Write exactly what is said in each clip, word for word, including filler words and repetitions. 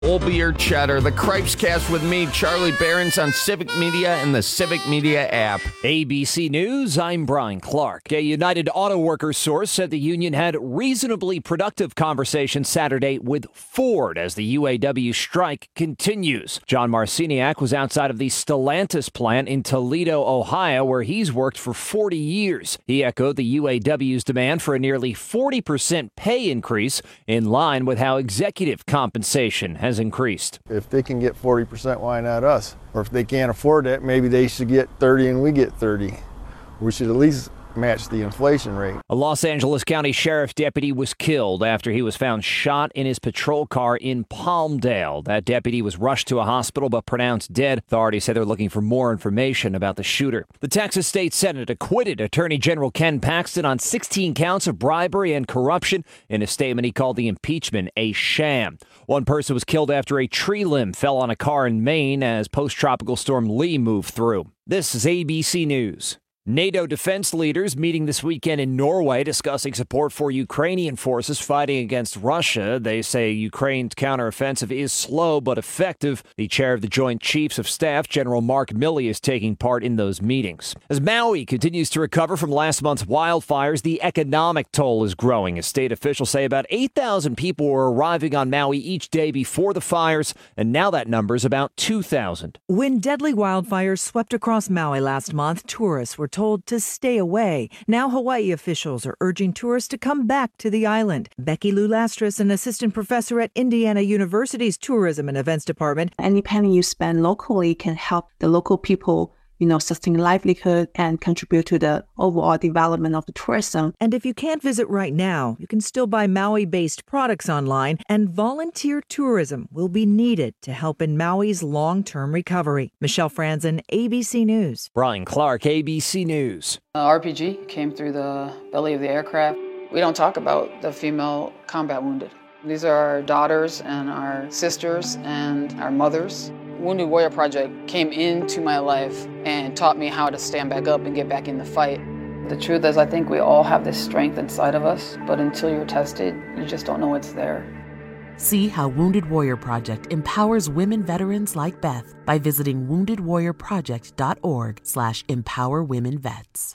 Old Beer Cheddar, the Cripes Cast with me, Charlie Behrens, on Civic Media and the Civic Media app. A B C News, I'm Brian Clark. A United Auto Workers source said the union had reasonably productive conversations Saturday with Ford as the U A W strike continues. John Marciniak was outside of the Stellantis plant in Toledo, Ohio, where he's worked for forty years. He echoed the U A W's demand for a nearly forty percent pay increase in line with how executive compensation has increased. If they can get forty percent, why not us? Or if they can't afford that, maybe they should get thirty and we get thirty. We should at least match the inflation rate. A Los Angeles County Sheriff deputy was killed after he was found shot in his patrol car in Palmdale. That deputy was rushed to a hospital but pronounced dead. Authorities say they're looking for more information about the shooter. The Texas State Senate acquitted Attorney General Ken Paxton on sixteen counts of bribery and corruption. In a statement, he called the impeachment a sham. One person was killed after a tree limb fell on a car in Maine as post-tropical storm Lee moved through. This is A B C News. NATO defense leaders meeting this weekend in Norway discussing support for Ukrainian forces fighting against Russia. They say Ukraine's counteroffensive is slow but effective. The chair of the Joint Chiefs of Staff, General Mark Milley, is taking part in those meetings. As Maui continues to recover from last month's wildfires, the economic toll is growing. As state officials say, about eight thousand people were arriving on Maui each day before the fires, and now that number is about two thousand. When deadly wildfires swept across Maui last month, tourists were told to stay away. Now Hawaii officials are urging tourists to come back to the island. Becky Lou Lastris, an assistant professor at Indiana University's Tourism and Events Department. Any penny you spend locally can help the local people, you know, sustain livelihood and contribute to the overall development of the tourism. And if you can't visit right now, you can still buy Maui-based products online, and volunteer tourism will be needed to help in Maui's long-term recovery. Michelle Franzen, A B C News. Brian Clark, A B C News. Uh, R P G came through the belly of the aircraft. We don't talk about the female combat wounded. These are our daughters and our sisters and our mothers. Wounded Warrior Project came into my life and taught me how to stand back up and get back in the fight. The truth is, I think we all have this strength inside of us, but until you're tested, you just don't know it's there. See how Wounded Warrior Project empowers women veterans like Beth by visiting wounded warrior project dot org slash empower women vets.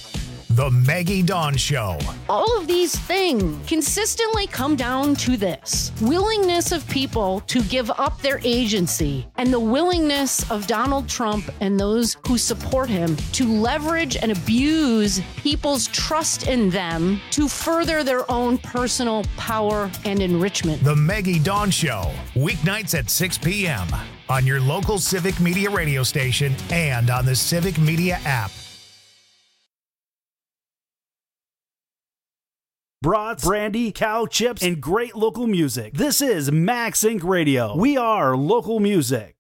The Maggie Dawn Show. All of these things consistently come down to this: willingness of people to give up their agency, and the willingness of Donald Trump and those who support him to leverage and abuse people's trust in them to further their own personal power and enrichment. The Maggie Dawn Show, weeknights at six p.m. on your local Civic Media radio station and on the Civic Media app. Brats, brandy, cow chips, and great local music. This is Max Inc Radio. We are local music.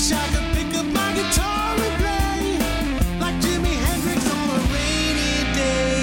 wish I could pick up my guitar and play like Jimi Hendrix on a rainy day.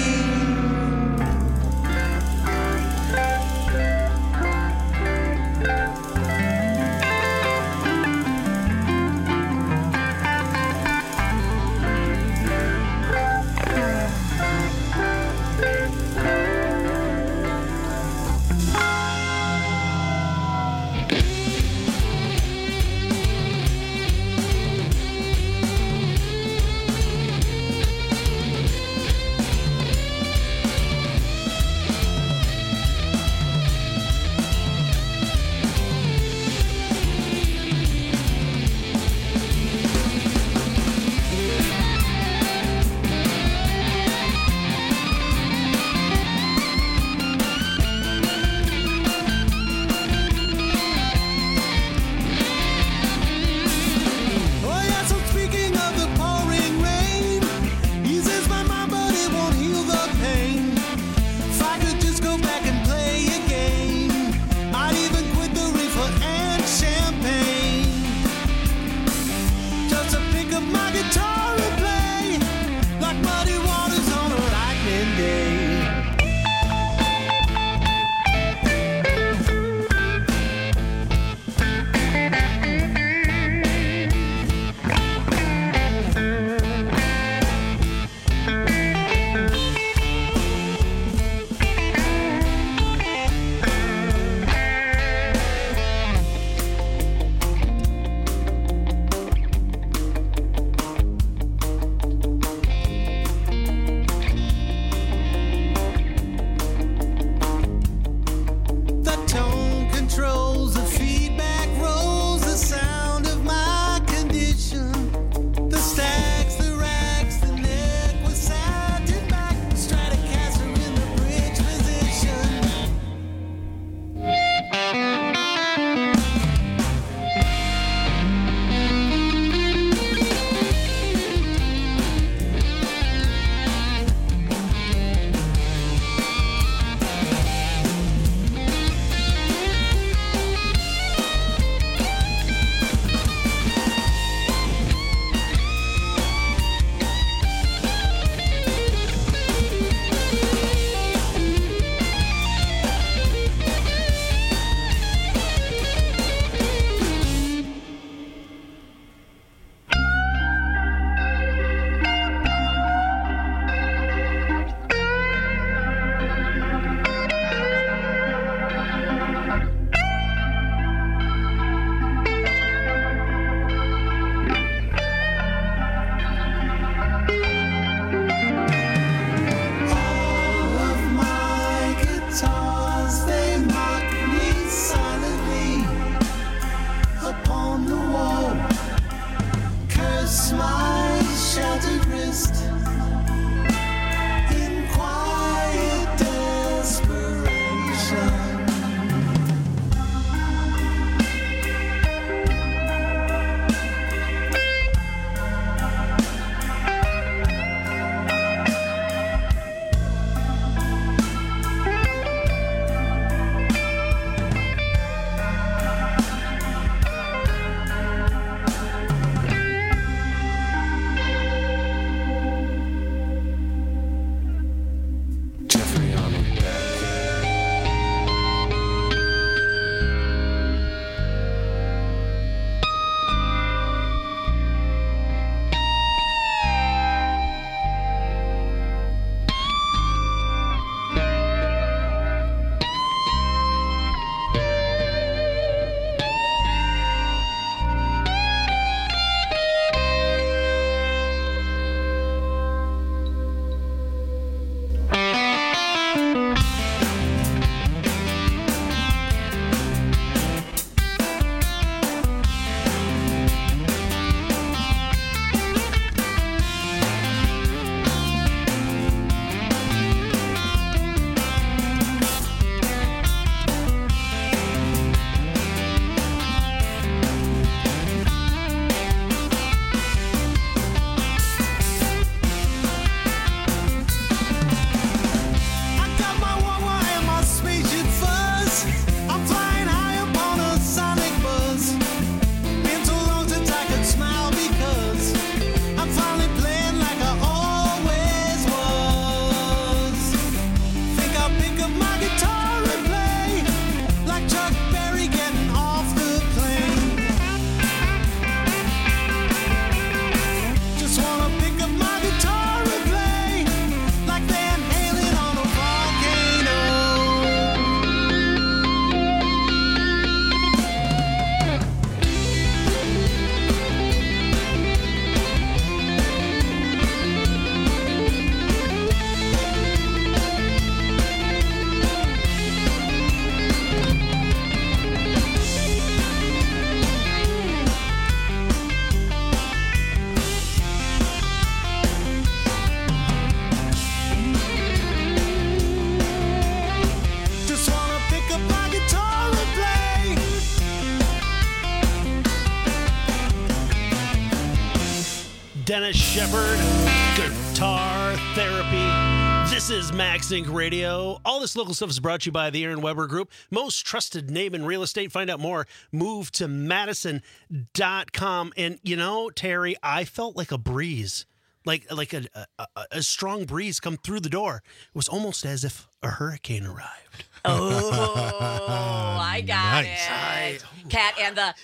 Dennis Shepard, Guitar Therapy. This is Max Inc Radio. All this local stuff is brought to you by the Aaron Weber Group. Most trusted name in real estate. Find out more. Move to Madison dot com. And, you know, Terry, I felt like a breeze. Like like a, a, a strong breeze come through the door. It was almost as if a hurricane arrived. Oh, I got Nice. it. Cat and the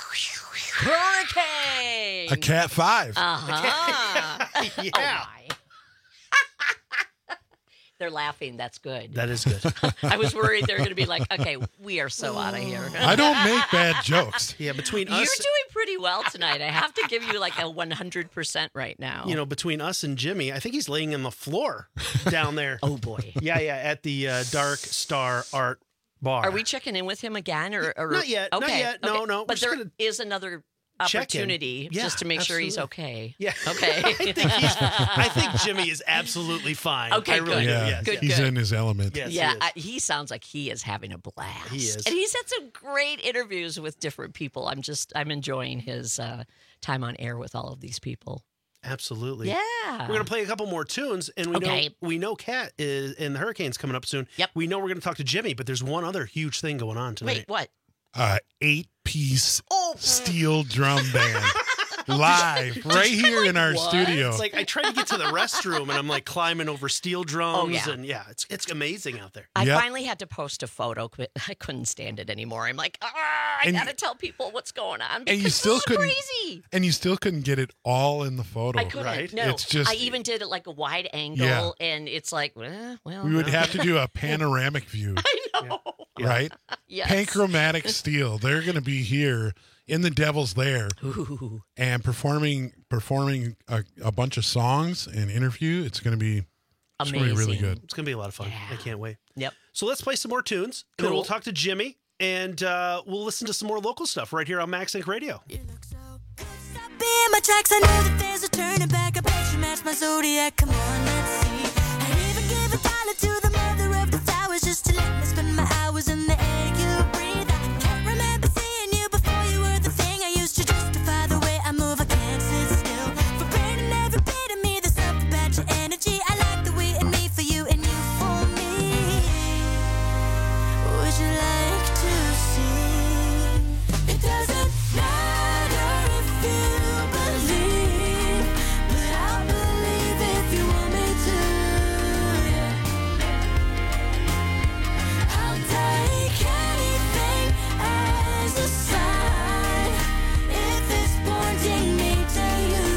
hurricane. A Cat five. Uh-huh. Yeah. Oh, my. They're laughing. That's good. That is good. I was worried they're going to be like, okay, we are so out of here. I don't make bad jokes. Yeah, between You're us, doing pretty well tonight. I have to give you like a one hundred percent right now. you know, between us and Jimmy, I think he's laying on the floor down there. Oh, boy. Yeah, yeah, at the uh, Dark Star Art Bar. Are we checking in with him again? or, or Not yet, not Okay. yet. No, okay. no, we're But just there gonna is another check in. opportunity Yeah, just to make sure he's absolutely. okay. Yeah. Okay. I think he's. I think Jimmy is absolutely fine. Okay, I really good. do. Yeah, Yes, Good, he's good. in his element. Yes, yeah, he is. I, he sounds like he is having a blast. He is. And he's had some great interviews with different people. I'm just, I'm enjoying his uh, time on air with all of these people. Absolutely. Yeah. We're gonna play a couple more tunes, and we Okay. know we know Kat is and the Hurricane's coming up soon. Yep. We know we're gonna talk to Jimmy, but there's one other huge thing going on tonight. Wait, what? Uh, eight-piece Oh. steel drum band. Live right here in our what? studio. It's like I tried to get to the restroom, and I'm like climbing over steel drums, Oh, yeah. and yeah, it's it's amazing out there. I Yep. finally had to post a photo. but I couldn't stand it anymore. I'm like, ah, I And- gotta tell people what's going on. and you because still this is couldn't crazy. and you still couldn't get it all in the photo. I couldn't. right? No, It's just- I even did it like a wide angle, Yeah. and it's like, eh, well, We would no. have to do a panoramic view, I know. right? Yes. Panchromatic Steel. They're going to be here in the Devil's Lair Ooh. and performing performing a, a bunch of songs and interview. It's going to be it's going to be really Amazing. good. It's gonna be a lot of fun. Yeah. I can't wait. Yep. So let's play some more tunes, and then Cool. we'll talk to Jimmy, and uh, we'll listen to some more local stuff right here on Max Inc Radio. Be in my tracks, I know that there's a turning back. I bet you match my zodiac. Come on, let's see. I'd even give a dollar to the mother of the flowers just to let me spend my hours in the air you breathe. I can't remember seeing you before you were the thing I used to justify the way I move. I can't sit still. For branding every bit of me, there's something about your energy. I like the way and me for you and you for me. Would you like to see? It doesn't matter if you believe, but I'll believe if you want me to. I'll take anything as a sign if it's pointing me to you.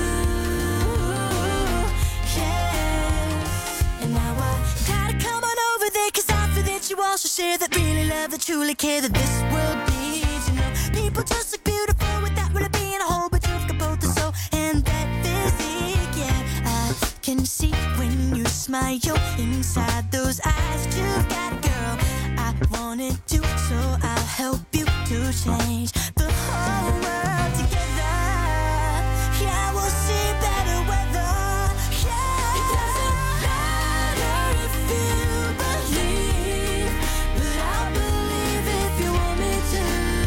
Yes. And now I gotta come on over there, 'cause I feel that you also share that really love, that truly care, that this world needs. You know, people just look beautiful without really being a whole, but you've got both the soul and that physique. Yeah, I can see when you smile inside those eyes that you've got, girl. I wanted to, so I'll help you to change the whole world together. Yeah, we'll see better weather. Yeah, it doesn't matter if you believe, but I'll believe if you want me to.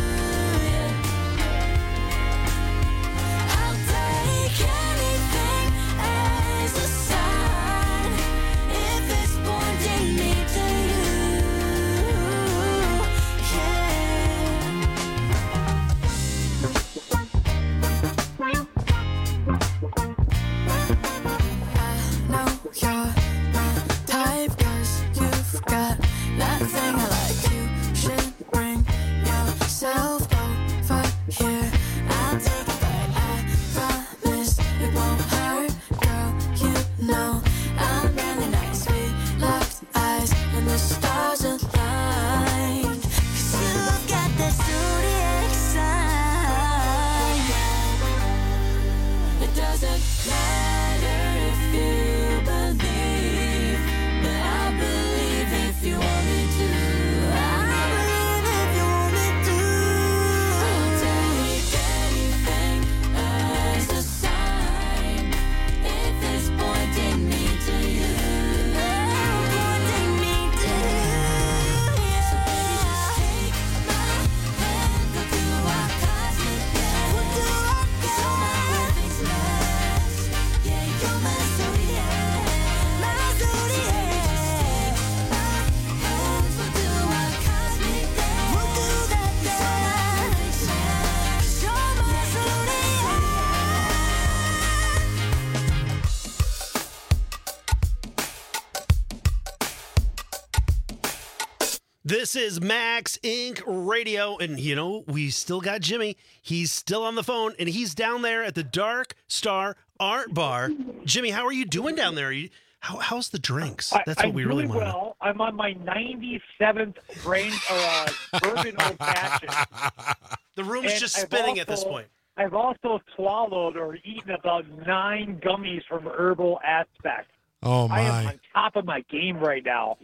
I'll take anything as a sign if it's pointing me to you. I know you're my type, 'cause you've got nothing I like. You should bring yourself over here. I'll take it back, I promise it won't hurt, girl. You know I'm really nice. We locked eyes and the stars aligned, 'cause you've got that zodiac sign. It doesn't matter if you believe, but I believe if you want me to. I believe if you want me to. I'll take anything as a sign if it's pointing me to you. Pointing me to you. So baby, just take my hand, we'll do our cosmic dance. We'll do our cosmic dance. This is Max Incorporated. Radio, and you know, we still got Jimmy. He's still on the phone, and he's down there at the Dark Star Art Bar. Jimmy, how are you doing down there? Are you, how, how's the drinks? That's I, what we I'm really doing want. well. I'm on my ninety-seventh brain or uh, bourbon old fashioned. The room's And just I've spinning at this also- point. I've also swallowed or eaten about nine gummies from Herbal Aspect. Oh, I am my. on top of my game right now.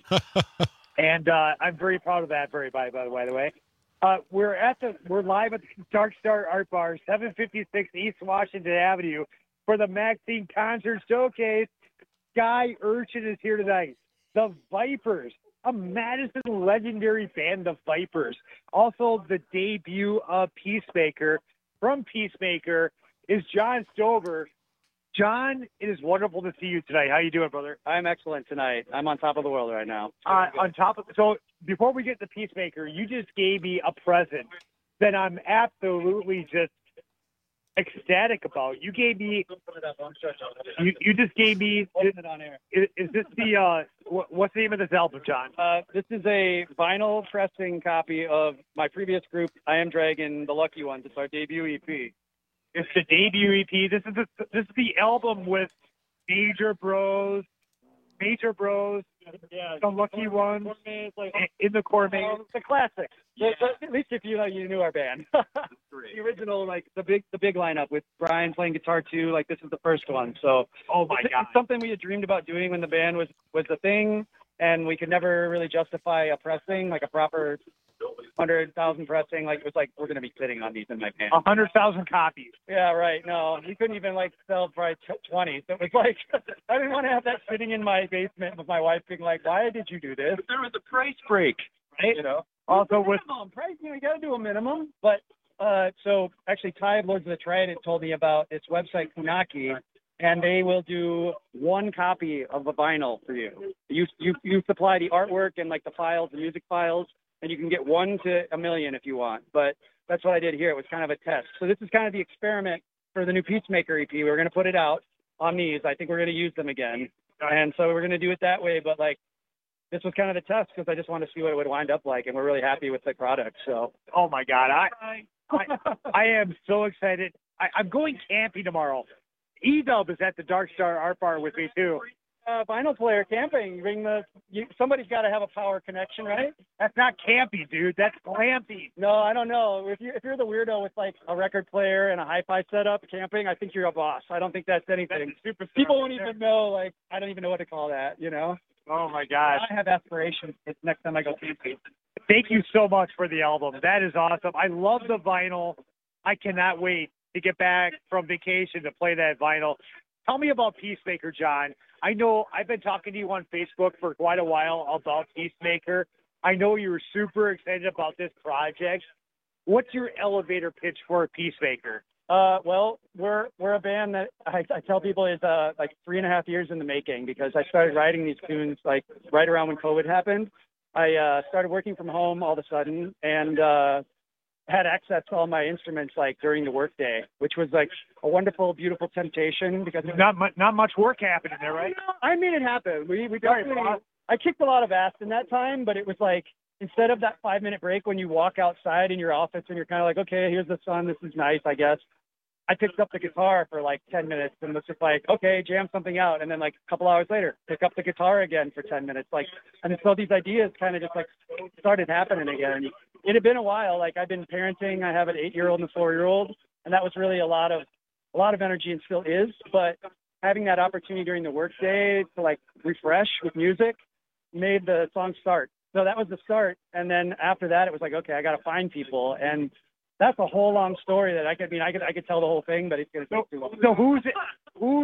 And uh, I'm very proud of that, very by, by the way. By the way. Uh, we're at the we're live at the Dark Star Art Bar, seven fifty-six East Washington Avenue, for the Maxine Concert Showcase. Sky Urchin is here tonight. The Vipers, a Madison legendary band, the Vipers. Also, the debut of Peacemaker. From Peacemaker is John Stover. John, it is wonderful to see you tonight. How you doing, brother? I'm excellent tonight. I'm on top of the world right now. Uh, on top of so, before we get to Peacemaker, you just gave me a present that I'm absolutely just ecstatic about. You gave me. You, you just gave me. Is, is this the uh? What, what's the name of this album, John? Uh, this is a vinyl pressing copy of my previous group, I Am Dragon, The Lucky Ones. It's our debut E P. It's the debut E P. This is the, this is the album with Major Bros, Major Bros, Yeah, The Lucky Ones, like, In the Core Maze. um, the classics. The- the- at least if you know, you knew our band. The original, like the big, the big lineup with Brian playing guitar too. Like this is the first one. So, oh my it's, god, it's something we had dreamed about doing when the band was was the thing, and we could never really justify a pressing, like a proper hundred thousand pressing. Like it was like we're gonna be sitting on these in my band. A hundred thousand copies. Yeah, right. No, we couldn't even like sell probably twenty. So it was like I didn't want to have that sitting in my basement with my wife being like, "Why did you do this?" But there was a price break, right? You know. Also with minimum price, you know, you got to do a minimum. But uh, so actually, Ty of Lords of the Trident told me about its website Funaki, and they will do one copy of a vinyl for you. You you you supply the artwork and like the files, the music files, and you can get one to a million if you want. But that's what I did here. It was kind of a test. So this is kind of the experiment for the new Peacemaker E P. We're going to put it out on these. I think we're going to use them again, and so we're going to do it that way. But like. This was kind of a test because I just wanted to see what it would wind up like, and we're really happy with the product. So, oh my god, I I, I am so excited. I, I'm going camping tomorrow. E-Dub is at the Dark Star Art Bar with me too. Uh, vinyl player camping. Bring the you, somebody's got to have a power connection, right? That's not camping, dude. That's glamping. No, I don't know. If you if you're the weirdo with like a record player and a hi-fi setup camping, I think you're a boss. I don't think that's anything. That's super People won't even know. Like I don't even know what to call that. You know. Oh my gosh. I have aspirations. It's next time I go camping. Thank you so much for the album. That is awesome. I love the vinyl. I cannot wait to get back from vacation to play that vinyl. Tell me about Peacemaker, John. I know I've been talking to you on Facebook for quite a while about Peacemaker. I know you were super excited about this project. What's your elevator pitch for Peacemaker? Uh, well, we're we're a band that I, I tell people is uh, like three and a half years in the making because I started writing these tunes like right around when COVID happened. I uh, started working from home all of a sudden and uh, had access to all my instruments like during the workday, which was like a wonderful, beautiful temptation because not much, not much work happening there, right? I made it happen. We we definitely, I kicked a lot of ass in that time, but it was like instead of that five minute break when you walk outside in your office and you're kind of like, okay, here's the sun, this is nice, I guess. I picked up the guitar for like ten minutes and was just like, okay, jam something out. And then like a couple hours later, pick up the guitar again for ten minutes. Like, and so these ideas kind of just like started happening again. It had been a while. Like I've been parenting. I have an eight year old and a four year old. And that was really a lot of, a lot of energy and still is. But having that opportunity during the workday to like refresh with music made the song start. So that was the start. And then after that, it was like, okay, I got to find people. And that's a whole long story that I could I mean I could I could tell the whole thing, but it's gonna take too long. So who's who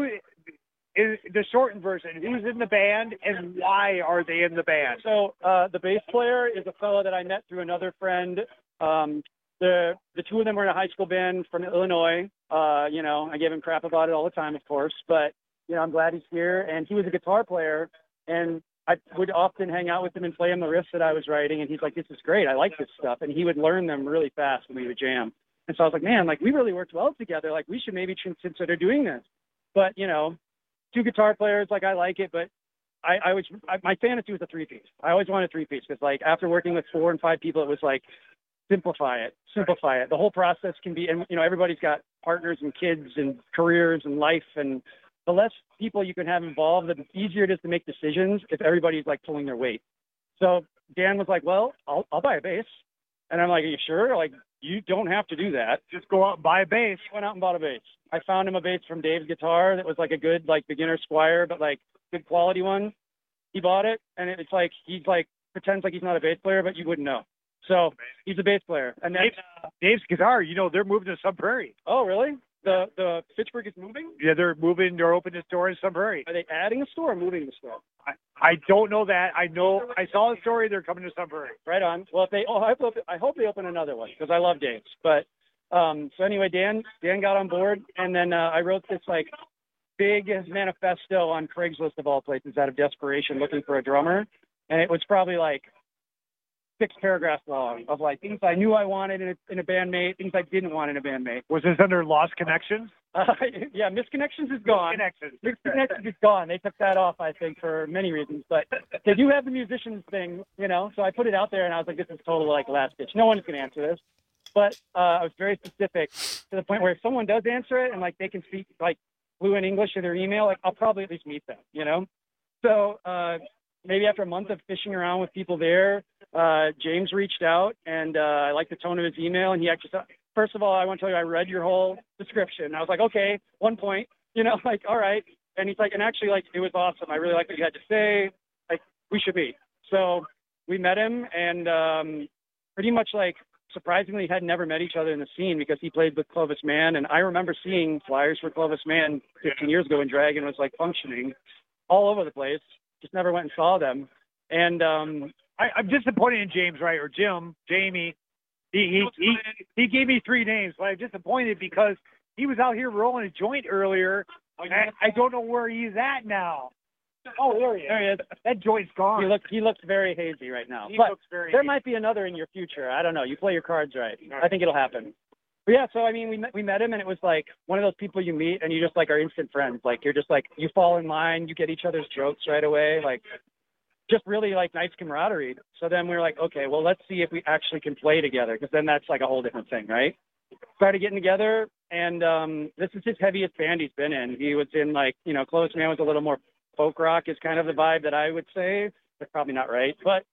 is the shortened version? Who's in the band and why are they in the band? So uh, the bass player is a fellow that I met through another friend. Um, the the two of them were in a high school band from Illinois. Uh, you know, I give him crap about it all the time, of course, but you know I'm glad he's here. And he was a guitar player, and I would often hang out with him and play him the riffs that I was writing, and he's like, this is great, I like this stuff. And he would learn them really fast when we would jam. And so I was like, man, like, we really worked well together. Like, we should maybe consider doing this. But, you know, two guitar players, like, I like it, but I, I was I, my fantasy was a three piece. I always wanted a three piece because like after working with four and five people, it was like simplify it, simplify it. The whole process can be, and you know, everybody's got partners and kids and careers and life, and the less people you can have involved, the easier it is to make decisions if everybody's like pulling their weight. So Dan was like, well, I'll, I'll buy a bass. And I'm like, are you sure? Like, you don't have to do that. Just go out and buy a bass. Went out and bought a bass. I found him a bass from Dave's Guitar that was like a good, like beginner Squire, but like good quality one. He bought it, and it's like, he's like, pretends like he's not a bass player, but you wouldn't know. So he's a bass player. And then Dave's, Dave's Guitar, you know, they're moving to Sun Prairie. Oh, really? The the Fitchburg is moving? Yeah, they're moving. They're opening a store in Sun Prairie. Are they adding a store or moving the store? I, I don't know that. I know. I saw the story. They're coming to Sun Prairie. Right on. Well, if they, oh, I hope, I hope they open another one because I love Dave's. But um, so anyway, Dan Dan got on board, and then uh, I wrote this like big manifesto on Craigslist of all places out of desperation, looking for a drummer, and it was probably like six paragraphs long of like things I knew I wanted in a, in a bandmate, things I didn't want in a bandmate. Was this under Lost Connections? Uh, yeah, Misconnections is gone. Misconnections. Misconnections is gone. They took that off, I think, for many reasons. But they do have the musicians thing, you know. So I put it out there, and I was like, this is total like last ditch. No one's going to answer this. But uh, I was very specific to the point where if someone does answer it and like they can speak like fluent English in their email, like I'll probably at least meet them, you know. So uh, maybe after a month of fishing around with people there, uh, James reached out, and uh, I liked the tone of his email, and he actually said, first of all, I want to tell you, I read your whole description. I was like, okay, one point, you know, like, all right. And he's like, and actually, like, it was awesome. I really like what you had to say. Like, we should meet. So we met him, and um, pretty much, like, surprisingly, had never met each other in the scene because he played with Clovis Mann. And I remember seeing flyers for Clovis Mann fifteen years ago when Dragon was, like, functioning all over the place. Just never went and saw them. And um, I, I'm disappointed in James, right, or Jim, Jamie. He, he he he gave me three names, but I'm disappointed because he was out here rolling a joint earlier. And I don't know where he's at now. Oh, there he is. There he is. That joint's gone. He looks he looks very hazy right now. He but looks very there hazy. might be another in your future. I don't know. You play your cards right. I think it'll happen. But yeah, so I mean, we met, we met him, and it was like one of those people you meet, and you just like are instant friends. Like you're just like you fall in line, you get each other's jokes right away. Like. Just really like nice camaraderie. So then we were like, okay, well, let's see if we actually can play together, because then that's like a whole different thing, right? Started getting together, and um, this is his heaviest band he's been in. He was in like, you know, Clovis Mann was a little more folk rock is kind of the vibe that I would say. That's probably not right, but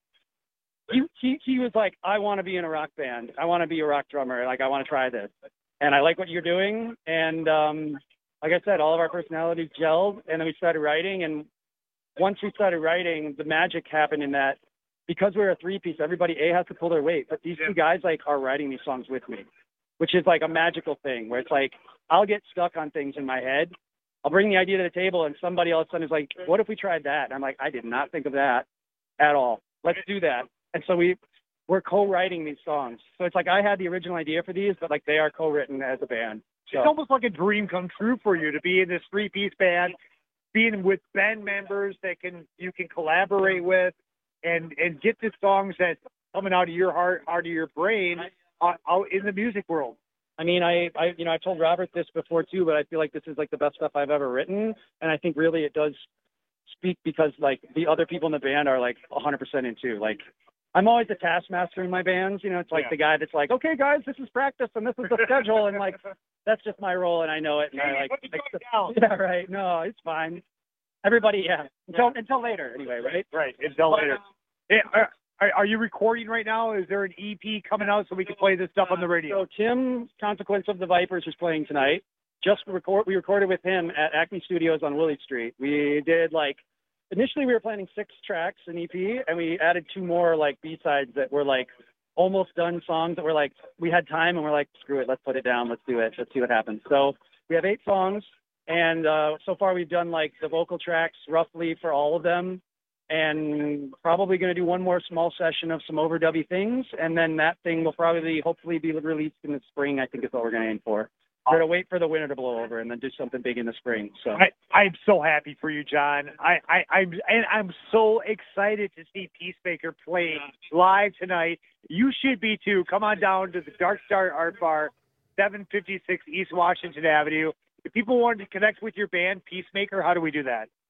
he he, he was like, I want to be in a rock band. I want to be a rock drummer. Like I want to try this, and I like what you're doing. And um, like I said, all of our personalities gelled, and then we started writing. And once we started writing, the magic happened in that because we're a three-piece, everybody, A, has to pull their weight. But these two guys, like, are writing these songs with me, which is, like, a magical thing where it's, like, I'll get stuck on things in my head. I'll bring the idea to the table, and somebody all of a sudden is like, what if we tried that? And I'm like, I did not think of that at all. Let's do that. And so we, we're co-writing these songs. So it's like I had the original idea for these, but, like, they are co-written as a band. So. It's almost like a dream come true for you to be in this three-piece band, being with band members that can you can collaborate with, and and get the songs that coming out of your heart, out of your brain, uh, out in the music world. I mean, I, I you know I've told Robert this before too, but I feel like this is like the best stuff I've ever written, and I think really it does speak because like the other people in the band are like one hundred percent into. Like I'm always the taskmaster in my bands, you know. It's like yeah. the guy that's like, okay, guys, this is practice and this is the schedule, and like. That's just my role, and I know it. And I like, like yeah, right. No, it's fine. Everybody, yeah. Until yeah. until later, anyway, right? Right. Until later. Hey, are, are you recording right now? Is there an E P coming out so we can play this stuff on the radio? So Tim, Consequence of the Vipers, is playing tonight. Just record. We recorded with him at Acme Studios on Willie Street. We did like initially we were planning six tracks in E P, and we added two more like B sides that were like. Almost done songs that were like, we had time and we're like, screw it, let's put it down, let's do it, let's see what happens. So we have eight songs, and uh, so far we've done like the vocal tracks roughly for all of them, and probably going to do one more small session of some overdubby things, and then that thing will probably hopefully be released in the spring, I think is what we're going to aim for. We're going to wait for the winter to blow over and then do something big in the spring. So I, I'm so happy for you, John. I, I, I'm, and I'm so excited to see Peacemaker play live tonight. You should be too. Come on down to the Dark Star Art Bar, seven fifty-six East Washington Avenue. If people wanted to connect with your band, Peacemaker, how do we do that?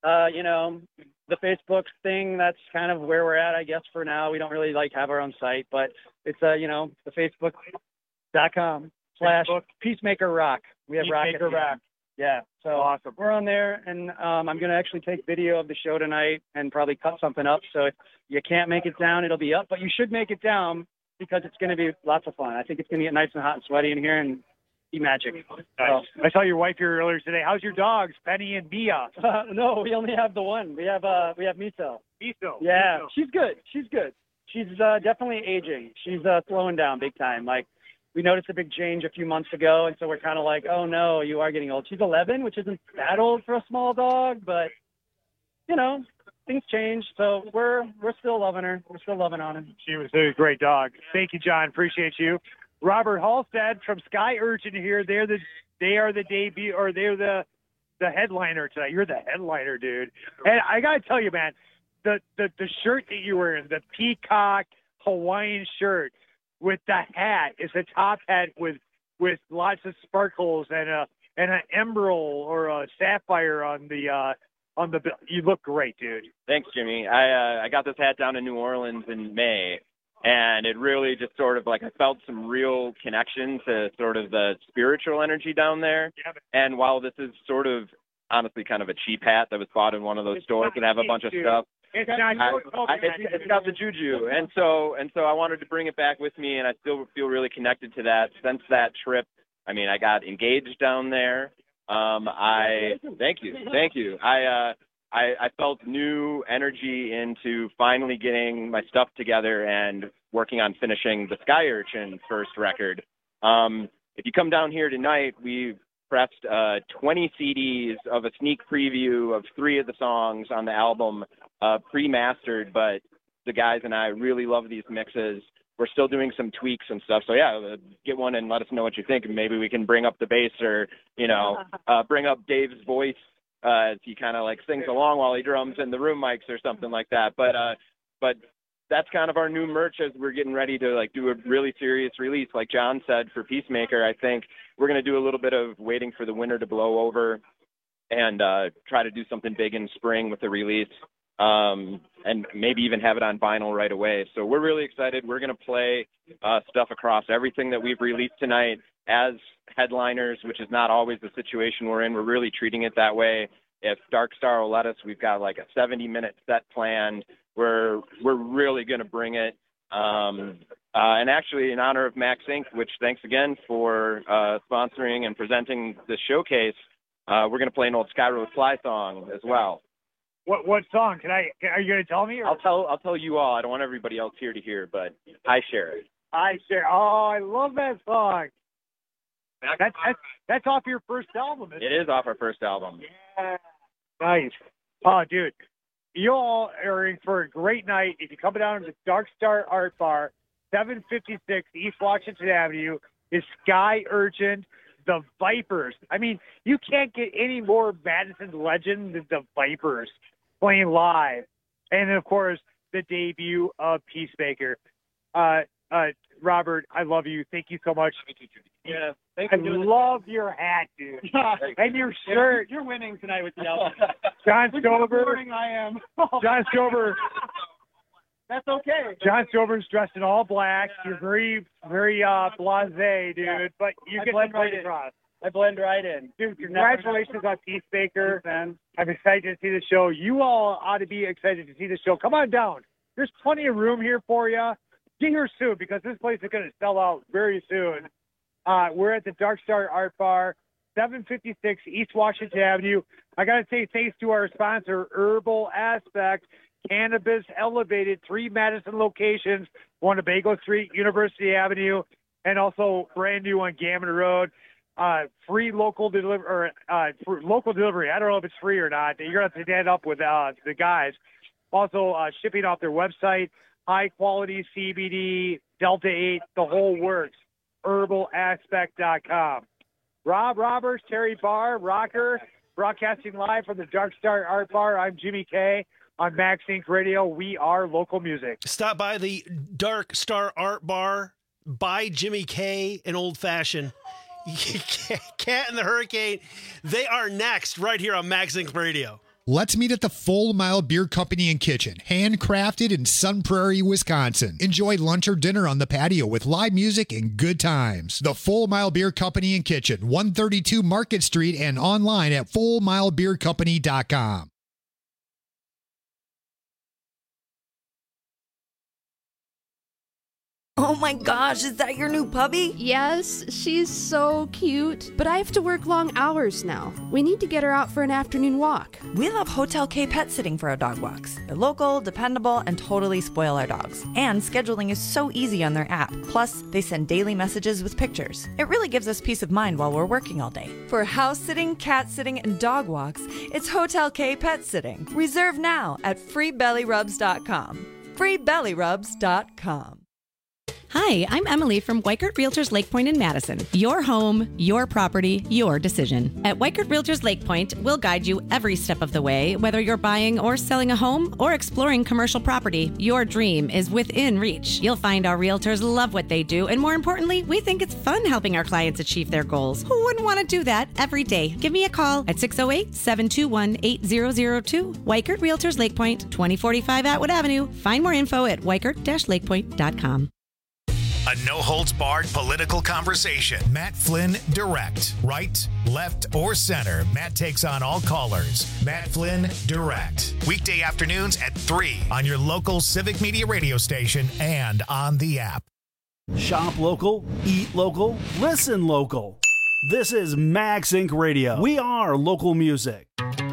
Uh, you know, the Facebook thing, that's kind of where we're at, I guess, for now. We don't really like have our own site, but it's, uh, you know, the Facebook dot com slash Peacemaker Rock. We have Peacemaker Rock. Rock. Yeah. So awesome. We're on there, and um, I'm going to actually take video of the show tonight and probably cut something up. So if you can't make it down, it'll be up, but you should make it down because it's going to be lots of fun. I think it's going to get nice and hot and sweaty in here and be magic. Nice. So, I saw your wife here earlier today. How's your dogs, Penny and Mia? Uh, no, we only have the one. We have uh, we have Miso. Miso. Yeah, Miso. she's good. She's good. She's uh, definitely aging. She's uh, slowing down big time. Like, we noticed a big change a few months ago, and so we're kind of like, oh no, you are getting old. She's eleven, which isn't that old for a small dog, but you know, things change. So we're we're still loving her. We're still loving on her. She was a great dog. Thank you, John. Appreciate you. Robert Halstead from Sky Urchin here. They're the they are the debut or they're the the headliner tonight. You're the headliner, dude. And I gotta tell you, man, the the the shirt that you're wearing, the peacock Hawaiian shirt with the hat, it's a top hat with with lots of sparkles and a and an emerald or a sapphire on the uh on the. You look great, dude. Thanks, Jimmy. I uh, I got this hat down in New Orleans in May, and it really just sort of like I felt some real connection to sort of the spiritual energy down there. Yeah. And while this is sort of honestly kind of a cheap hat that was bought in one of those stores and have a bunch of stuff. It's not. I, I, it's, it's got the juju, and so and so I wanted to bring it back with me, and I still feel really connected to that since that trip. I mean, I got engaged down there. Um, I thank you, thank you. I uh, I, I felt new energy into finally getting my stuff together and working on finishing the Sky Urchin first record. Um, if you come down here tonight, we've pressed uh, twenty C Ds of a sneak preview of three of the songs on the album. Uh, pre-mastered, but the guys and I really love these mixes. We're still doing some tweaks and stuff. So yeah, get one and let us know what you think. And maybe we can bring up the bass or, you know, uh, bring up Dave's voice uh, as he kind of like sings along while he drums in the room mics or something like that. But, uh, but that's kind of our new merch as we're getting ready to like do a really serious release. Like John said, for Peacemaker, I think we're going to do a little bit of waiting for the winter to blow over and uh, try to do something big in spring with the release. Um, and maybe even have it on vinyl right away. So we're really excited. We're going to play uh, stuff across everything that we've released tonight as headliners, which is not always the situation we're in. We're really treating it that way. If Dark Star will let us, we've got like a seventy minute set planned. We're, we're really going to bring it. Um, uh, and actually in honor of Max Incorporated, which thanks again for uh, sponsoring and presenting this showcase, uh, we're going to play an old Sky Road Fly song as well. What what song? Can I? Are you going to tell me? Or? I'll tell. I'll tell you all. I don't want everybody else here to hear, but I share it. I share. Oh, I love that song. That's that's, that's off your first album. Isn't it, it is off our first album. Yeah. Nice. Oh, dude, you all are in for a great night if you come down to the Dark Star Art Bar, seven fifty-six East Washington Avenue. Is Sky Urchin. The Vipers. I mean, you can't get any more Madison legend than the Vipers playing live. And then, of course, the debut of Peacemaker. Uh, uh, Robert, I love you. Thank you so much. Yeah, thanks I for doing love this. Your hat, dude. And your shirt. You're winning tonight with the album. John Stover. I am. John Stover. That's okay. John Stover's dressed in all black. You're very, very uh, blasé, dude. Yeah. But you I get blend the right point across. I blend right in. Dude, congratulations on Peacemaker. I'm excited to see the show. You all ought to be excited to see the show. Come on down. There's plenty of room here for you. Get here soon because this place is going to sell out very soon. Uh, we're at the Dark Star Art Bar, seven fifty-six East Washington Avenue. I got to say thanks to our sponsor, Herbal Aspect, Cannabis Elevated, three Madison locations, one on Bagel Street, University Avenue, and also brand new on Gammon Road. Uh, free local delivery, or uh, local delivery. I don't know if it's free or not. You're going to have to stand up with uh, the guys. Also, uh, shipping off their website, high quality C B D, Delta eight, the whole works. herbal aspect dot com. Rob Roberts, Terry Barr, Rocker, broadcasting live from the Dark Star Art Bar. I'm Jimmy K. On Max Incorporated. Radio. We are local music. Stop by the Dark Star Art Bar. Buy Jimmy K an old fashioned. Cat and the Hurricane. They are next right here on Max Incorporated. Radio. Let's meet at the Full Mile Beer Company and Kitchen, handcrafted in Sun Prairie, Wisconsin. Enjoy lunch or dinner on the patio with live music and good times. The Full Mile Beer Company and Kitchen, one thirty-two Market Street, and online at full mile beer company dot com. Oh my gosh, is that your new puppy? Yes, she's so cute. But I have to work long hours now. We need to get her out for an afternoon walk. We love Hotel K Pet Sitting for our dog walks. They're local, dependable, and totally spoil our dogs. And scheduling is so easy on their app. Plus, they send daily messages with pictures. It really gives us peace of mind while we're working all day. For house sitting, cat sitting, and dog walks, it's Hotel K Pet Sitting. Reserve now at free belly rubs dot com. free belly rubs dot com. Hi, I'm Emily from Weichert Realtors Lake Point in Madison. Your home, your property, your decision. At Weichert Realtors Lake Point, we'll guide you every step of the way, whether you're buying or selling a home or exploring commercial property. Your dream is within reach. You'll find our realtors love what they do, and more importantly, we think it's fun helping our clients achieve their goals. Who wouldn't want to do that every day? Give me a call at six oh eight, seven two one, eight zero zero two. Weichert Realtors Lake Point, twenty forty-five Atwood Avenue. Find more info at weichert dash lake point dot com. A no-holds-barred political conversation. Matt Flynn Direct. Right, left, or center. Matt takes on all callers. Matt Flynn Direct. Weekday afternoons at three on your local Civic Media radio station and on the app. Shop local, eat local, listen local. This is Max Incorporated. Radio. We are local music.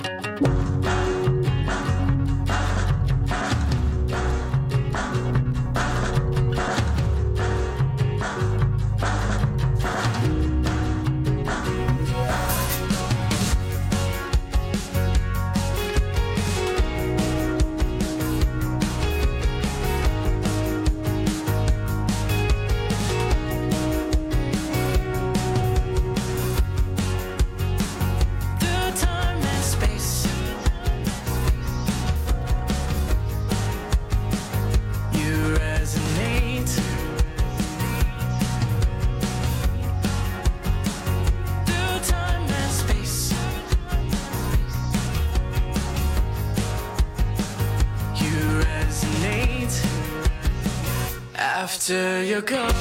After you're gone,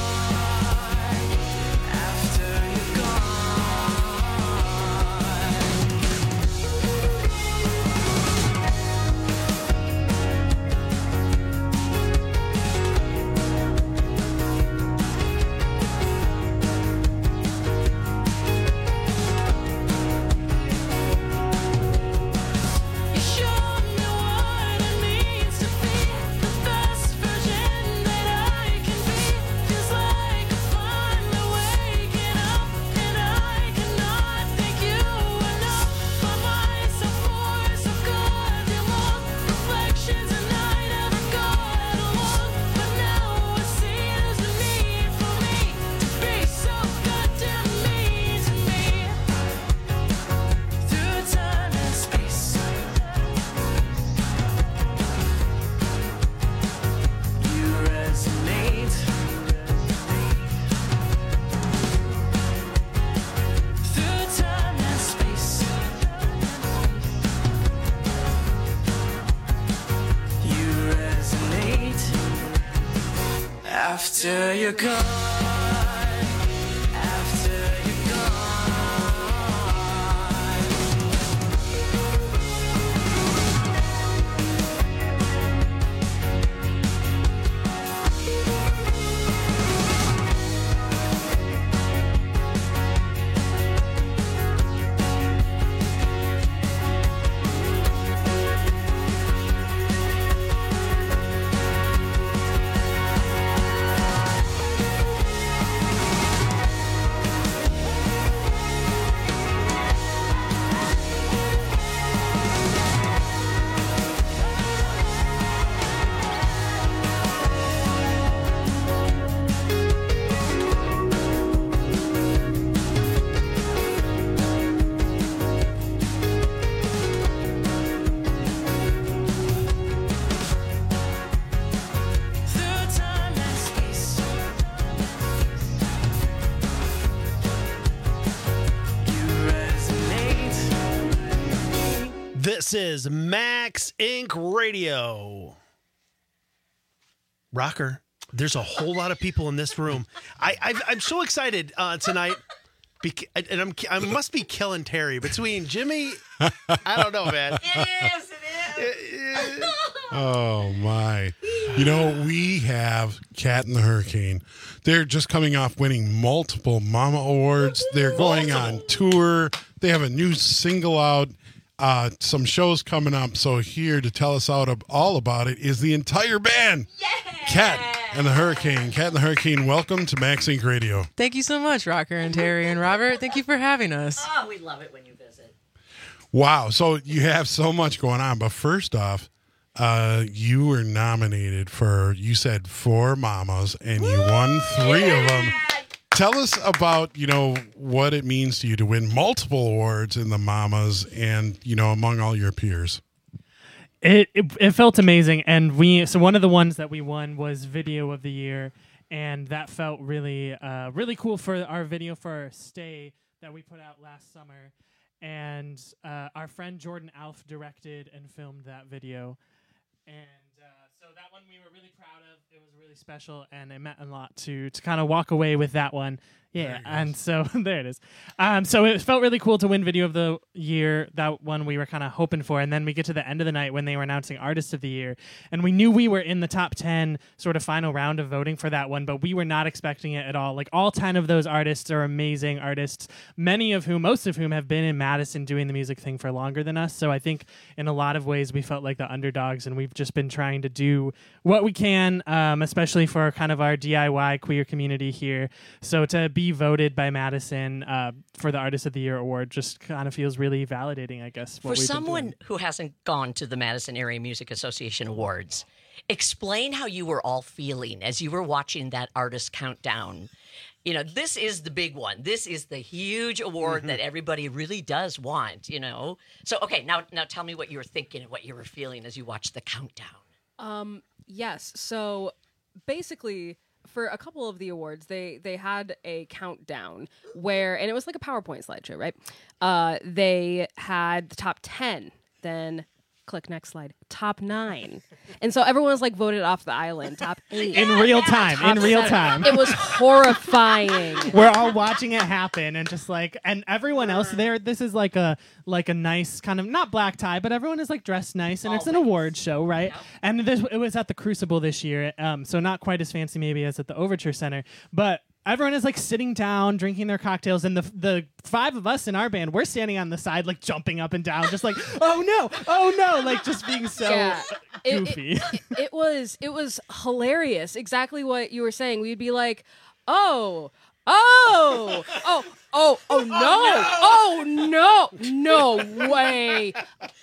after you're you showed me what it means to be the best version that I can be. Feels like I'm finally waking up, and I cannot thank you enough for myself for some goddamn long reflections, and I never got along. But now I see there's a need for me to be so goddamn mean to me. Through time and space, you resonate. Through time and space, you resonate. After you're gone, after you're gone. This is Max Incorporated. Radio. Rocker, there's a whole lot of people in this room. I, I I'm so excited uh, tonight, bec- and I'm I must be killing Terry between Jimmy. I don't know, man. It is. It is. Oh my! You know, we have Cat and the Hurricane. They're just coming off winning multiple Mama Awards. They're going on tour. They have a new single out. Uh, some shows coming up. So here to tell us out of, all about it is the entire band. Yeah! Cat and the Hurricane. Cat and the Hurricane, welcome to Max Inc Radio. Thank you so much, Rocker and Terry and Robert. Thank you for having us. Oh, we love it when you visit. Wow. So you have so much going on. But first off, uh, you were nominated for, you said four Mamas, and you won three yeah! of them. Tell us about, you know, what it means to you to win multiple awards in the Mamas and, you know, among all your peers. It, it it felt amazing, and we so one of the ones that we won was Video of the Year, and that felt really uh, really cool for our video for our Stay that we put out last summer, and uh, our friend Jordan Alf directed and filmed that video, and uh, so that one we were really proud of. It was really special, and it meant a lot to to kind of walk away with that one. Yeah, and so there it is. Um, so it felt really cool to win Video of the Year, that one we were kind of hoping for. And then we get to the end of the night when they were announcing Artist of the Year. And we knew we were in the top ten sort of final round of voting for that one, but we were not expecting it at all. Like, all ten of those artists are amazing artists, many of whom, most of whom have been in Madison doing the music thing for longer than us. So I think in a lot of ways we felt like the underdogs, and we've just been trying to do what we can, um, especially for kind of our D I Y queer community here. So to be voted by Madison uh, for the Artist of the Year award just kind of feels really validating, I guess. For someone who hasn't gone to the Madison Area Music Association Awards, explain how you were all feeling as you were watching that artist countdown. You know, this is the big one. This is the huge award mm-hmm. that everybody really does want, you know. So, okay, now now tell me what you were thinking and what you were feeling as you watched the countdown. Um, yes, so basically, for a couple of the awards, they they had a countdown where, and it was like a PowerPoint slideshow, right? Uh, they had the top ten, then click next slide, top nine. And so everyone was like voted off the island, top eight. In real time, top in real seven. time. It was horrifying. We're all watching it happen and just like, and everyone else there, this is like a like a nice kind of, not black tie, but everyone is like dressed nice, and Always. It's an award show, right? Yep. And this, it was at the Crucible this year, um, so not quite as fancy maybe as at the Overture Center, but everyone is like sitting down, drinking their cocktails, and the the five of us in our band, we're standing on the side, like jumping up and down, just like, oh no, oh no, like just being so yeah. goofy. It, it, it, it was it was hilarious. Exactly what you were saying. We'd be like, oh, oh, oh, oh, oh no, oh no, no way,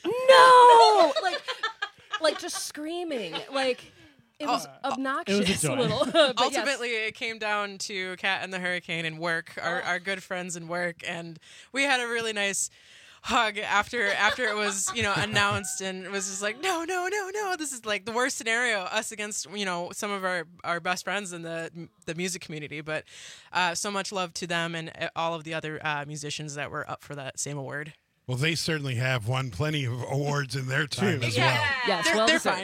no, like, like just screaming, like. It was oh, obnoxious it was a, a little. But Ultimately, yes. it came down to Cat and the Hurricane and work, our, our good friends and work, and we had a really nice hug after after it was, you know, announced, and it was just like, no, no, no, no, this is like the worst scenario, us against, you know, some of our, our best friends in the the music community, but uh, so much love to them and all of the other uh, musicians that were up for that same award. Well, they certainly have won plenty of awards in their time as yeah. well. Yes, they're, well they're fine.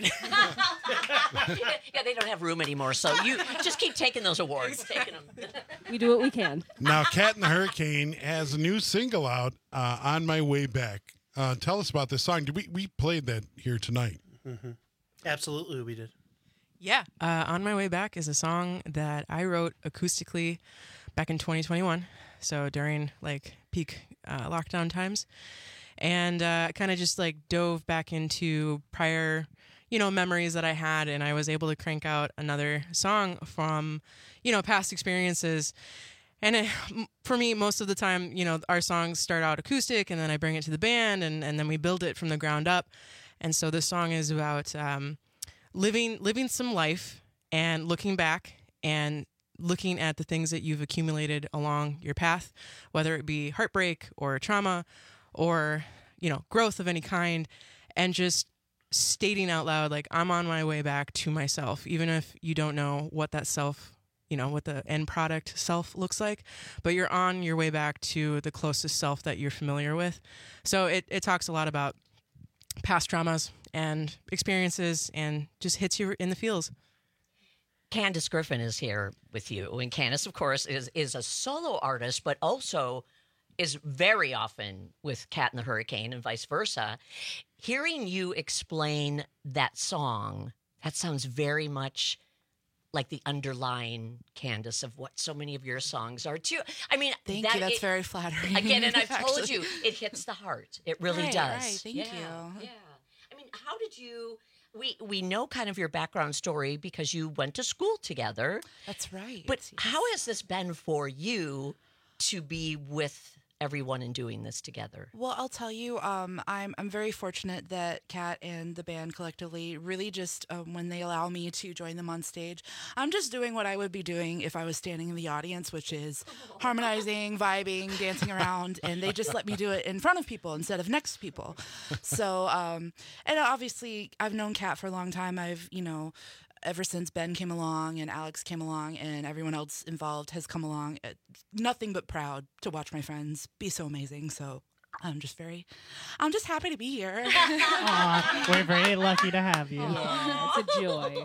Yeah, they don't have room anymore, so you just keep taking those awards, taking them. We do what we can. Now, Cat and the Hurricane has a new single out, uh, On My Way Back. Uh, tell us about this song. Did we we played that here tonight? Mm-hmm. Absolutely, we did. Yeah, uh, On My Way Back is a song that I wrote acoustically back in twenty twenty-one, so during like peak uh, lockdown times, and uh, kind of just like dove back into prior, you know, memories that I had, and I was able to crank out another song from, you know, past experiences. And it, for me, most of the time, you know, our songs start out acoustic, and then I bring it to the band, and, and then we build it from the ground up. And so this song is about um, living living some life and looking back and looking at the things that you've accumulated along your path, whether it be heartbreak or trauma or, you know, growth of any kind, and just stating out loud, like, I'm on my way back to myself, even if you don't know what that self, you know, what the end product self looks like, but you're on your way back to the closest self that you're familiar with. So it, it talks a lot about, past traumas and experiences and just hits you in the feels. Candace Griffin is here with you. And Candace, of course, is, is a solo artist, but also is very often with Cat and the Hurricane and vice versa. Hearing you explain that song, that sounds very much like the underlying Candace of what so many of your songs are too. I mean, Thank that you. That's it- very flattering. Again, and I've told actually. you, it hits the heart. It really Right, does. right. Thank yeah, you. Yeah. I mean, how did you? We we know kind of your background story because you went to school together. That's right. But how has this been for you to be with everyone and doing this together? Well, I'll tell you, um, I'm I'm very fortunate that Kat and the band collectively really just um, when they allow me to join them on stage, I'm just doing what I would be doing if I was standing in the audience, which is harmonizing, vibing, dancing around, and they just let me do it in front of people instead of next to people. So, um, and obviously, I've known Kat for a long time. I've you know. Ever since Ben came along and Alex came along and everyone else involved has come along, uh, nothing but proud to watch my friends be so amazing. So I'm just very, I'm just happy to be here. Aw, we're very lucky to have you. Yeah, it's a joy.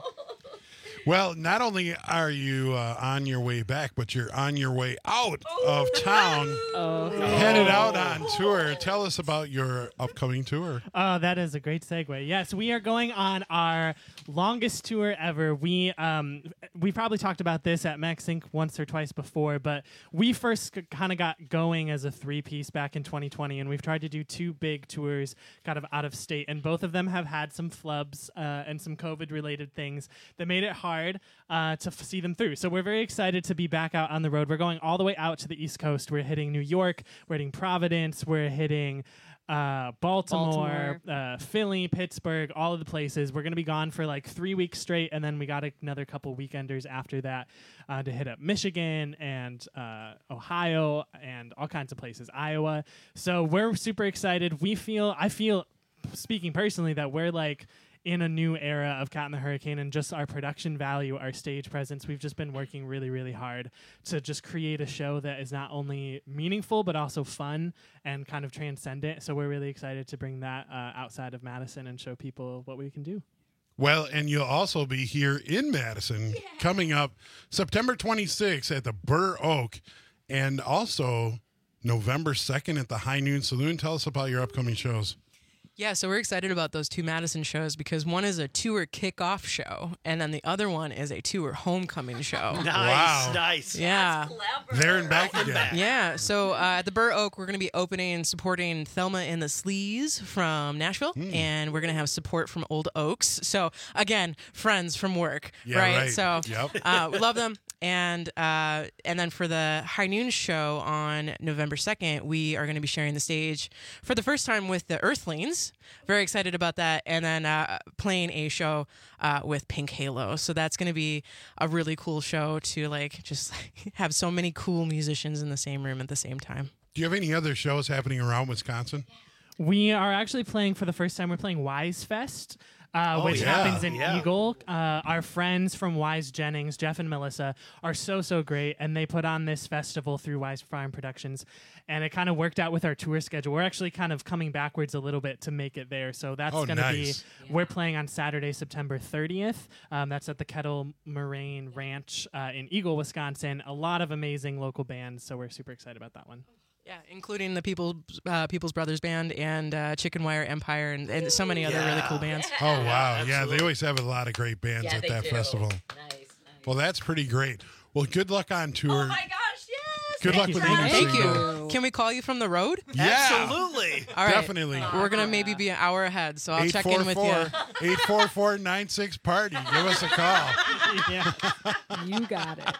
Well, not only are you uh, on your way back, but you're on your way out of town, Oh. headed out on tour. Tell us about your upcoming tour. Oh, that is a great segue. Yes, we are going on our longest tour ever. We um we probably talked about this at MaxSync once or twice before, but we first kind of got going as a three-piece back in twenty twenty, and we've tried to do two big tours kind of out of state, and both of them have had some flubs uh, and some COVID-related things that made it hard uh, to f- see them through. So we're very excited to be back out on the road. We're going all the way out to the East Coast. We're hitting New York. We're hitting Providence. We're hitting uh, Baltimore, Baltimore. Uh, Philly, Pittsburgh, all of the places. We're going to be gone for like three weeks straight, and then we got another couple weekenders after that uh, to hit up Michigan and uh, Ohio and all kinds of places, Iowa. So we're super excited. We feel, I feel, speaking personally, that we're like in a new era of Cat and the Hurricane, and just our production value, our stage presence. We've just been working really, really hard to just create a show that is not only meaningful, but also fun and kind of transcendent. So we're really excited to bring that uh, outside of Madison and show people what we can do. Well, and you'll also be here in Madison coming up September twenty-sixth at the Burr Oak, and also November second at the High Noon Saloon. Tell us about your upcoming shows. Yeah, so we're excited about those two Madison shows because one is a tour kickoff show, and then the other one is a tour homecoming show. Nice, Wow. nice. Yeah. There and back And again. back. Yeah, so uh, at the Burr Oak, we're going to be opening and supporting Thelma and the Sleaze from Nashville, Hmm. and we're going to have support from Old Oaks. So, again, friends from work, Yeah, right? right. So, Yep. uh, we love them. And uh, and then for the High Noon show on November second, we are going to be sharing the stage for the first time with the Earthlings. Very excited about that. And then uh, playing a show uh, with Pink Halo. So that's going to be a really cool show to like just like, have so many cool musicians in the same room at the same time. Do you have any other shows happening around Wisconsin? We are actually playing for the first time. We're playing Wise Fest, uh, Oh, which yeah, happens in yeah. Eagle. Uh, our friends from Wise Jennings, Jeff and Melissa, are so, so great. And they put on this festival through Wise Farm Productions. And it kind of worked out with our tour schedule. We're actually kind of coming backwards a little bit to make it there. So that's Oh, going to nice. be, we're playing on Saturday, September thirtieth. Um, that's at the Kettle Moraine Ranch uh, in Eagle, Wisconsin. A lot of amazing local bands. So we're super excited about that one. Yeah, including the People, uh, People's Brothers Band and uh, Chicken Wire Empire and, and so many other really cool bands. Oh, wow. Yeah, they always have a lot of great bands Yeah, at they that do. festival. Nice, nice. Well, that's pretty great. Well, good luck on tour. Oh my gosh, yes! Good luck Thank with you. everything. Thank you. Can we call you from the road? Yeah. Absolutely. All right. Definitely. We're going to maybe be an hour ahead, so I'll check in with you. eight four four, nine six party. Give us a call. Yeah. You got it.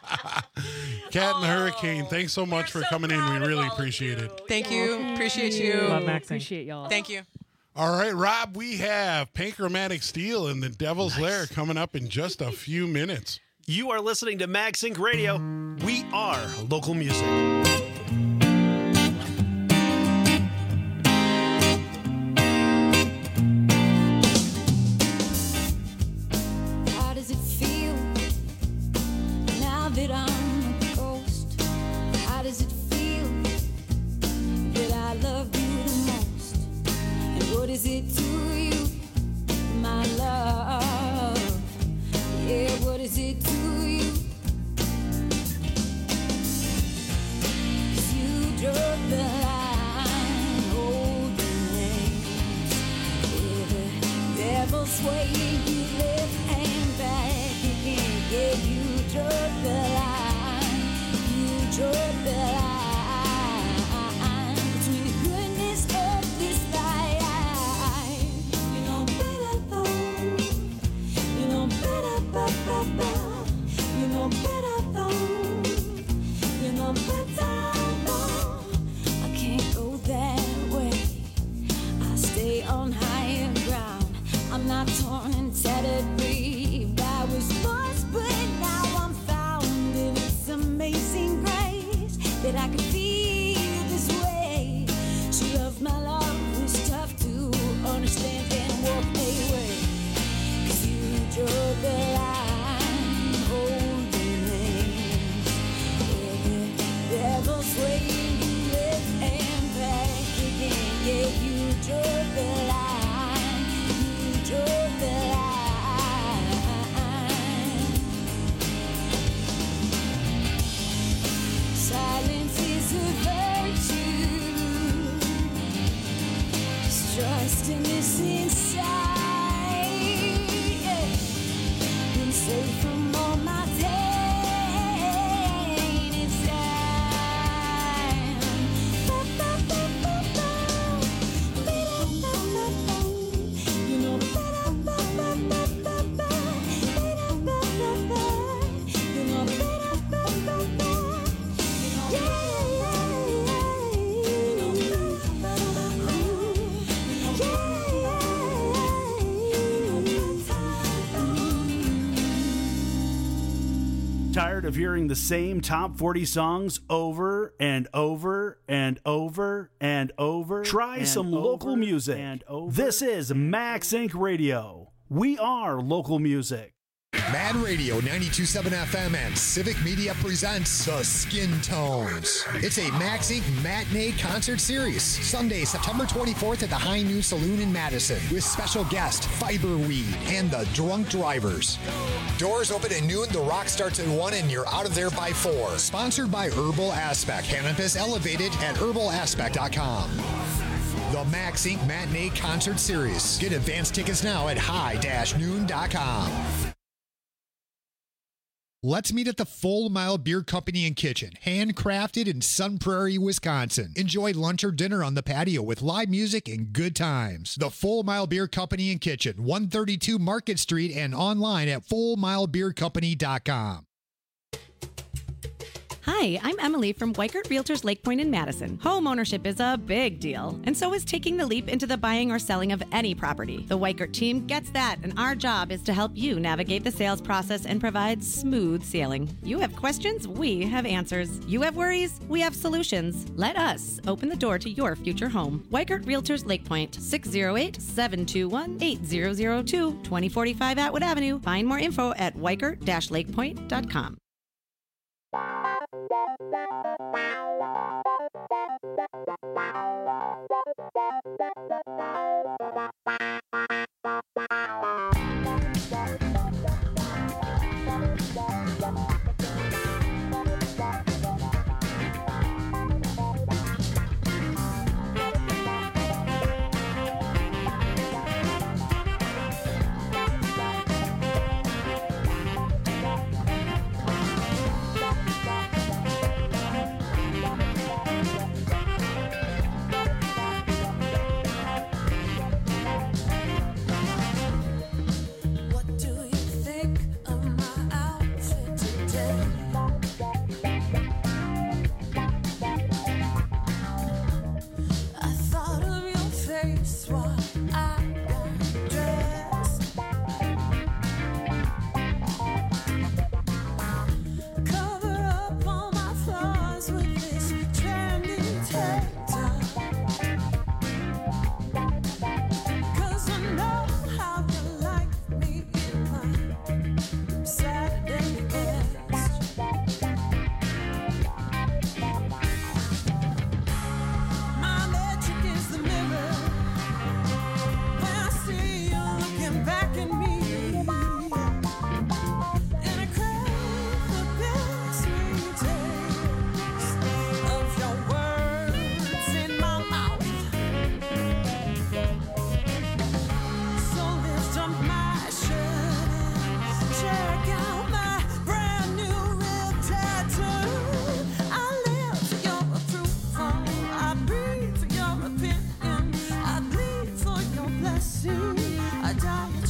Cat and the Hurricane, thanks so much for coming in. We really appreciate it. Thank you. Appreciate you. Love Maxing. Appreciate y'all. Thank you. All right, Rob, we have Panchromatic Steel and the Devil's Lair coming up in just a few minutes. You are listening to MagSync Radio. We are local music. How does it feel now that I'm a ghost? How does it feel that I love you the most? And what is it to you? swaying you left and back again. Yeah, you drove the line. You drove the line between the goodness of this life. You know better though. You know better, ba, ba, ba. You know better though. You know better though. I can't go that way. I stay on higher ground. I'm not torn and tattered, grieved. I was lost, but now I'm found. And it's amazing grace that I could feel this way. To love my love was tough to understand and walk away. Cause you drove the line, holding hands. Yeah, the devil's swaying you left and back again. Yeah, you drove the line. You drove the line. Silence is a virtue. Just trusting this inside. Yeah. Been safe from all my pain. It's time. Ba, ba, ba, ba, ba. Ba, da, ba, ba, ba. You know, ba, da, ba, ba, ba, ba, ba. Ba, da, ba, ba, ba. You know, ba, da, ba, ba, ba. Yeah, yeah, yeah. You know, ba, da, ba, ba, ba. Yeah, Tired of hearing the same top forty songs over and over and over and over? Try and some over local music. and over This is Max Inc Radio. We are local music. Mad Radio ninety-two point seven F M and Civic Media presents The Skin Tones. It's a Max Incorporated matinee concert series. Sunday, September twenty-fourth at the High Noon Saloon in Madison with special guest Fiberweed and the Drunk Drivers. Doors open at noon, the rock starts at one, and you're out of there by four. Sponsored by Herbal Aspect. Cannabis elevated at herbal aspect dot com. The Max Incorporated Matinee Concert Series. Get advance tickets now at high dash noon dot com. Let's meet at the Full Mile Beer Company and Kitchen, handcrafted in Sun Prairie, Wisconsin. Enjoy lunch or dinner on the patio with live music and good times. The Full Mile Beer Company and Kitchen, one thirty-two Market Street, and online at full mile beer company dot com. Hi, I'm Emily from Weikert Realtors Lake Point in Madison. Home ownership is a big deal, and so is taking the leap into the buying or selling of any property. The Weikert team gets that, and our job is to help you navigate the sales process and provide smooth sailing. You have questions, we have answers. You have worries, we have solutions. Let us open the door to your future home. Weikert Realtors Lake Point, six oh eight, seven two one, eight zero zero two, twenty forty-five Atwood Avenue. Find more info at weikert dash lake point dot com.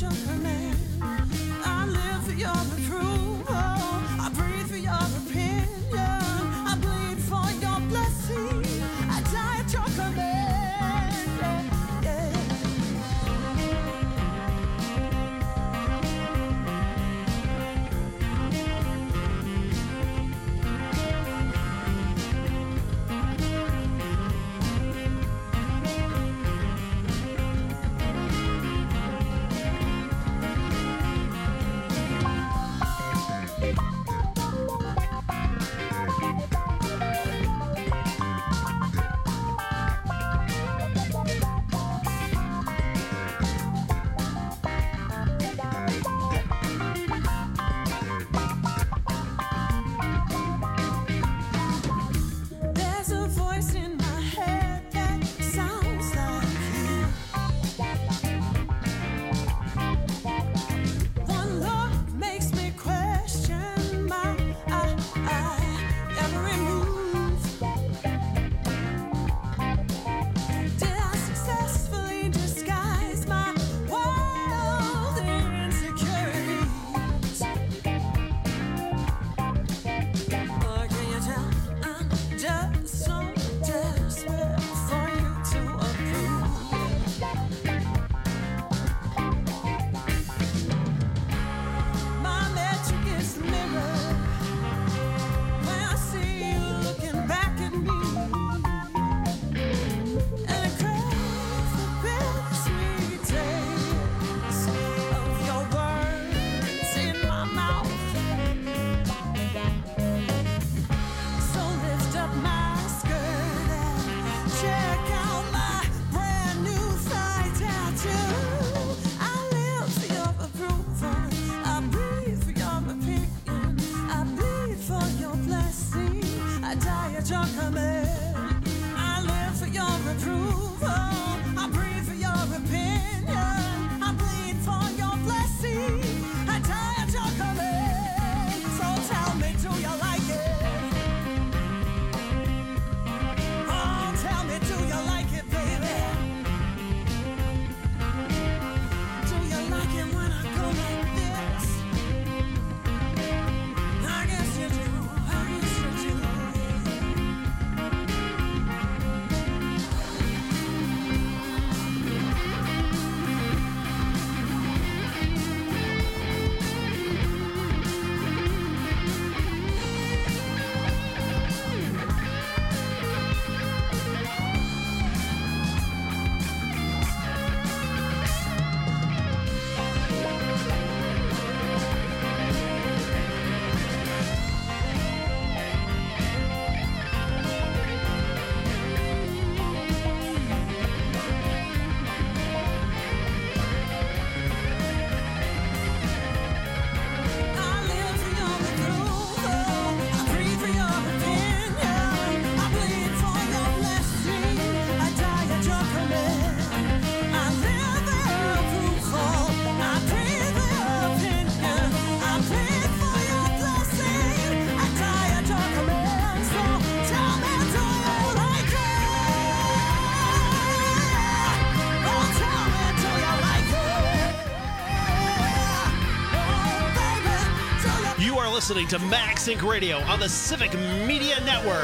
Listening to Max Inc Radio on the Civic Media Network.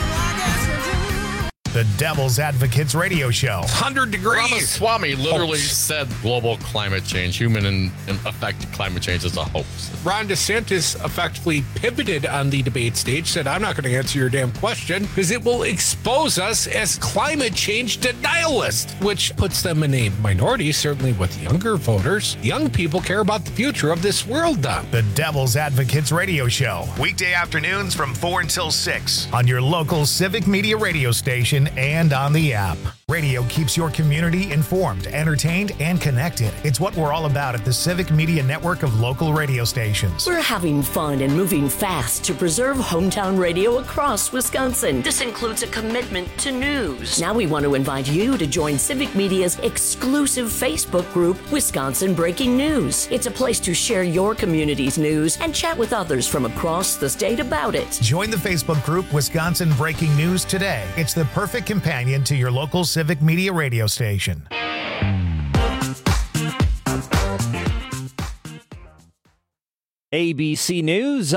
The Devil's Advocates Radio Show. one hundred degrees. Ramaswamy literally hoax. said global climate change, human and, and affected climate change is a hoax. Ron DeSantis effectively pivoted on the debate stage, said, I'm not going to answer your damn question because it will expose us as climate change denialists, which puts them in a minority, certainly with younger voters. Young people care about the future of this world, Don. The Devil's Advocates Radio Show. Weekday afternoons from four until six on your local Civic Media radio station and on the app. Radio keeps your community informed, entertained, and connected. It's what we're all about at the Civic Media Network of local radio stations. We're having fun and moving fast to preserve hometown radio across Wisconsin. This includes a commitment to news. Now we want to invite you to join Civic Media's exclusive Facebook group, Wisconsin Breaking News. It's a place to share your community's news and chat with others from across the state about it. Join the Facebook group, Wisconsin Breaking News today. It's the perfect companion to your local Civic Media radio station. A B C News.